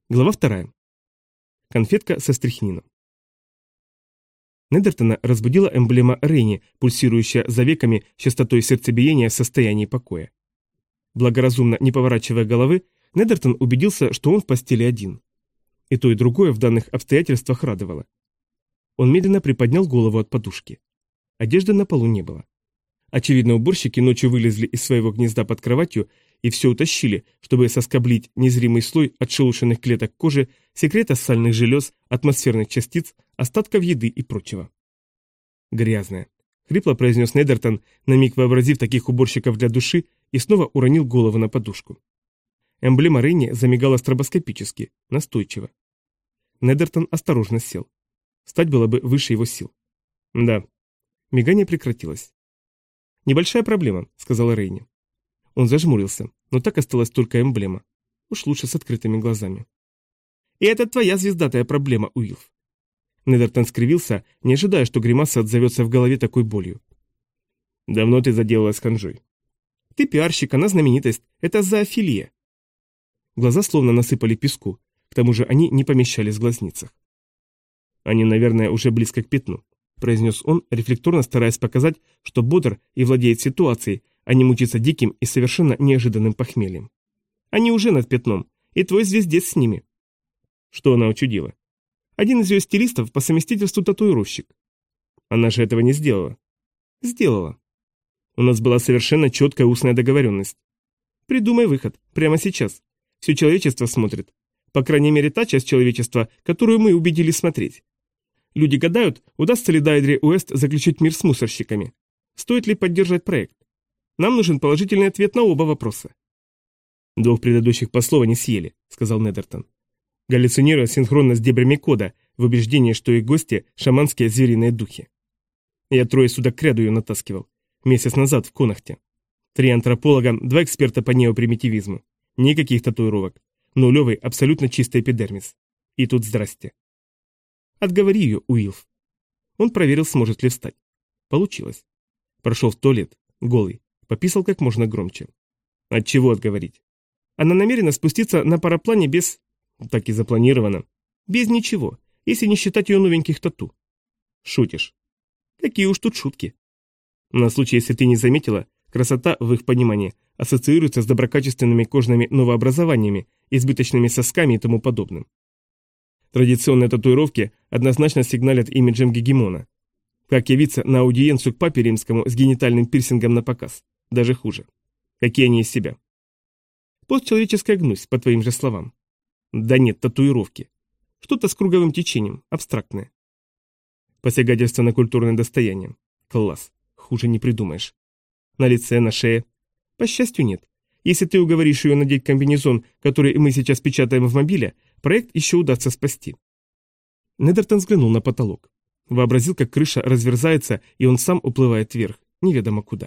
Глава 2. Конфетка со стрихнином. Недертона разбудила эмблема Рейни, пульсирующая за веками частотой сердцебиения в состоянии покоя. Благоразумно не поворачивая головы, Недертон убедился, что он в постели один. И то, и другое в данных обстоятельствах радовало. Он медленно приподнял голову от подушки. Одежды на полу не было. Очевидно, уборщики ночью вылезли из своего гнезда под кроватью и все утащили, чтобы соскоблить незримый слой отшелушенных клеток кожи, секрета сальных желез, атмосферных частиц, остатков еды и прочего. «Грязная», — хрипло произнес Недертон, на миг вообразив таких уборщиков для души, и снова уронил голову на подушку. Эмблема Рейни замигала стробоскопически, настойчиво. Недертон осторожно сел. Встать было бы выше его сил. Да. Мигание прекратилось. «Небольшая проблема», — сказала Рейни. Он зажмурился, но так осталась только эмблема. Уж лучше с открытыми глазами. «И это твоя звездатая проблема, Уилф». Недертон скривился, не ожидая, что гримаса отзовется в голове такой болью. «Давно ты заделалась ханжой?» «Ты пиарщик, она знаменитость. Это зоофилия». Глаза словно насыпали песку, к тому же они не помещались в глазницах. «Они, наверное, уже близко к пятну», — произнес он, рефлекторно стараясь показать, что бодр и владеет ситуацией, а не мучиться диким и совершенно неожиданным похмельем. «Они уже над пятном, и твой звездец с ними». Что она учудила? Один из ее стилистов по совместительству татуировщик. Она же этого не сделала. Сделала. У нас была совершенно четкая устная договоренность. Придумай выход, прямо сейчас. Все человечество смотрит. По крайней мере, та часть человечества, которую мы убедили смотреть. Люди гадают, удастся ли Дайдре Уэст заключить мир с мусорщиками. Стоит ли поддержать проект? Нам нужен положительный ответ на оба вопроса. «Двух предыдущих послов они съели», — сказал Недертон. Галлюцинируя синхронно с дебрями кода, в убеждении, что их гости — шаманские звериные духи. Я 3 суток кряду ее натаскивал. Месяц назад в Конахте. 3 антрополога, 2 эксперта по неопримитивизму. Никаких татуировок. Нулевый, абсолютно чистый эпидермис. И тут здрасте. Отговори ее, Уилф. Он проверил, сможет ли встать. Получилось. Прошел в туалет, голый. Пописал как можно громче. От чего отговорить? Она намерена спуститься на параплане без... Так и запланировано. Без ничего, если не считать ее новеньких тату. Шутишь. Какие уж тут шутки. На случай, если ты не заметила, красота, в их понимании, ассоциируется с доброкачественными кожными новообразованиями, избыточными сосками и тому подобным. Традиционные татуировки однозначно сигналят имиджем гегемона. Как явиться на аудиенцию к папе римскому с генитальным пирсингом на показ? Даже хуже. Какие они из себя? Постчеловеческая гнусь, по твоим же словам. Да нет, татуировки. Что-то с круговым течением, абстрактное. Посягательство на культурное достояние. Класс. Хуже не придумаешь. На лице, на шее. По счастью, нет. Если ты уговоришь ее надеть комбинезон, который мы сейчас печатаем в мобиле, проект еще удастся спасти. Недертон взглянул на потолок. Вообразил, как крыша разверзается, и он сам уплывает вверх, неведомо куда.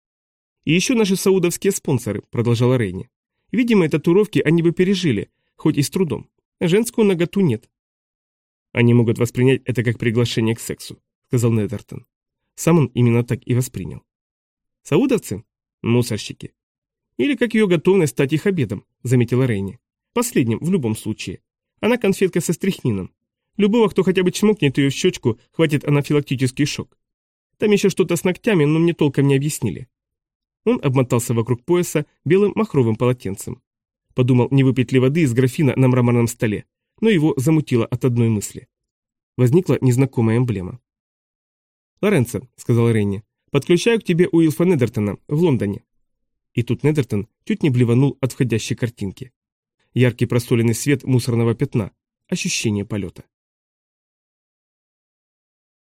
«И еще наши саудовские спонсоры», — продолжала Рейни. «Видимо, татуировки они бы пережили, хоть и с трудом. Женскую наготу нет». «Они могут воспринять это как приглашение к сексу», — сказал Недертон. Сам он именно так и воспринял. «Саудовцы? Мусорщики. Или как ее готовность стать их обедом», — заметила Рейни. «Последним, в любом случае. Она конфетка со стрихнином. Любого, кто хотя бы чмокнет ее в щечку, хватит анафилактический шок. Там еще что-то с ногтями, но мне толком не объяснили». Он обмотался вокруг пояса белым махровым полотенцем. Подумал, не выпить ли воды из графина на мраморном столе, но его замутило от одной мысли. Возникла незнакомая эмблема. «Лоренцо», — сказал Рейни, — «подключаю к тебе Уилфа Недертона в Лондоне». И тут Недертон чуть не блеванул от входящей картинки. Яркий просоленный свет мусорного пятна, ощущение полета.